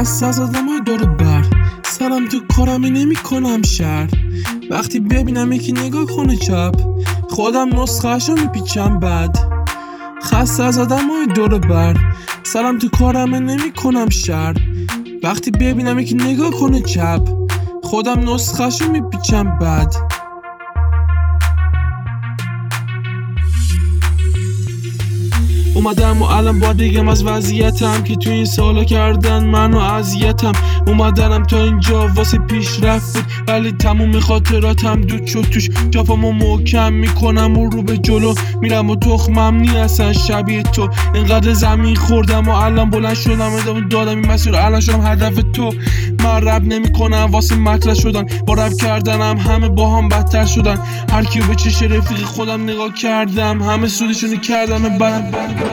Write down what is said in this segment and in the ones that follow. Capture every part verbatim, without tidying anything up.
خسته از آدمای دور بر، سرم تو کارمی نمی کنم شر. وقتی ببینم یکی نگاه کنه چپ، خودم نسخه‌شو میپیچم بد. خسته از آدمای دور بر، سرم تو کارم نمی کنم شر. وقتی ببینم یکی نگاه کنه چپ، خودم نسخه‌شو میپیچم بد. اومدم و الان با دیگم از وضعیتم که تو این سالا کردن منو اذیتم. اومدنم تا اینجا واسه پیشرفت بود، ولی تموم خاطراتم دود شد توش. جافامو محکم میکنم و رو به جلو میرم و تخمم نی اصلا شبیه تو. اینقدر زمین خوردم و الان بلند شدم، ادامه دادم این مسیر، الان شدم هدف تو. من رب نمیکنم واسه مطرح شدن، با رب کردنم همه با هم بدتر شدن. هر کیو به چش رفیق خودم نگاه کردم، همه سودشونو کردم برم.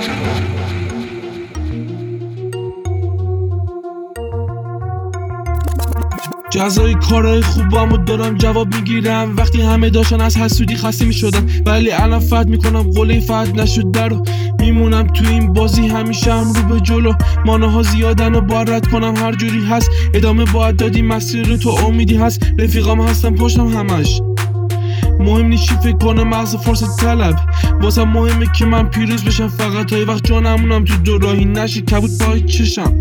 جزای کارهای خوبمو دارم جواب میگیرم، وقتی همه داشتن از حسودی خسته میشدن. ولی الان فت میکنم قوله فت نشده رو میمونم تو این بازی، همیشه هم رو به جلو. ماناها زیادن و باید رد کنم، هر جوری هست ادامه باید دادی، مسیر تو امیدی هست. رفیقام هستم پشتم همش، مهم نیست چی فکر کنه مغز فرصت طلب. واسه مهمه که من پیروز بشم، فقط تا یه وقت جا نمونم تو دو راهی نشی کبود پای چشم.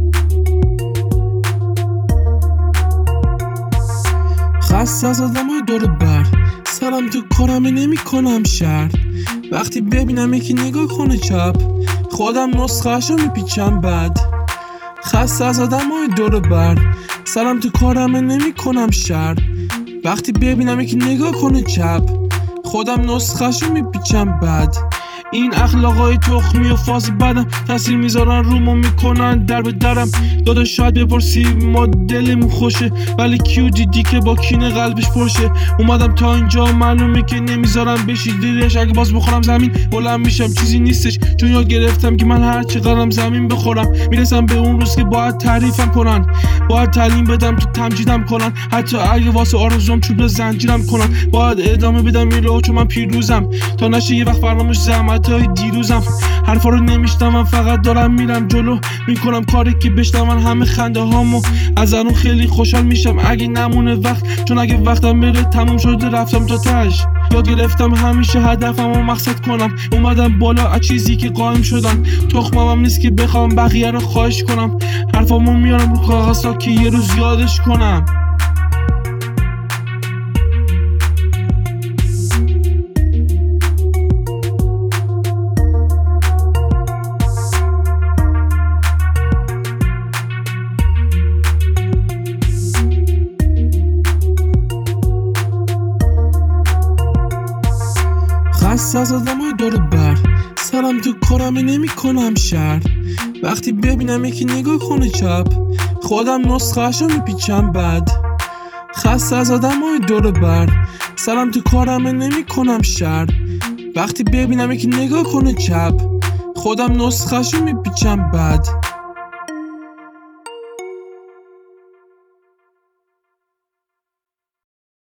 خسته از آدمای دور بر، سرم تو کارم نمی کنم شر. وقتی ببینم یکی نگاه کنه چپ، خودم نسخه‌شو میپیچم بد. خسته از آدمای دور بر، سرم تو کارم نمی کنم شر. وقتی ببینم یکی نگاه کنه چپ، خودم نسخه‌شو میپیچم بد. این اخلاقای تخمی و فاز بدم تاثیر میذارن رومو، میکنن در به درم. داداش شاید بپرسی ما دلمون خوشه، ولی کیو دیدی که با کینه قلبش پرشه. اومدم تا اینجا معلومه که نمیذارم بشی دیرش، اگه باز بخورم زمین بلند میشم چیزی نیستش. چون یاد گرفتم که من هر چقدرم زمین بخورم، میرسم به اون روز که باید تعریفم کنن، باید تعلیم بدم تو تمجیدم کنن. حتی اگه واسه آرزوم چوب زنجیرم کنن، باید ادامه بدم این راهو چون من پیروزم. تا نشه یه وقت فراموش زحمت های دیروزم. حرفا رو نمیشنوم، فقط دارم میرم جلو، میکنم کاری که بشنون همه خنده هامو. از الان خیلی خوشحال میشم اگه نمونه وقت، چون اگه وقتم بره تموم شده رفتم تا تهش. یاد گرفتم همیشه هدفمو مقصد کنم، اومدم بالا از چیزی که قایم شدم. تخمم نیست که بخوام بقیه رو خواهش کنم، حرفامو میارم رو کاغذ تا که یه روز یادش کنم. خسته از آدمای دور بر، سرم تو کارم نمی کنم شر. وقتی ببینم یکی نگاه کنه چپ، خودم نسخه‌شو میپیچم بد. خسته از آدمای دور بر، سرم تو کارم نمی کنم شر. وقتی ببینم یکی نگاه کنه چپ، خودم نسخه‌شو میپیچم بد.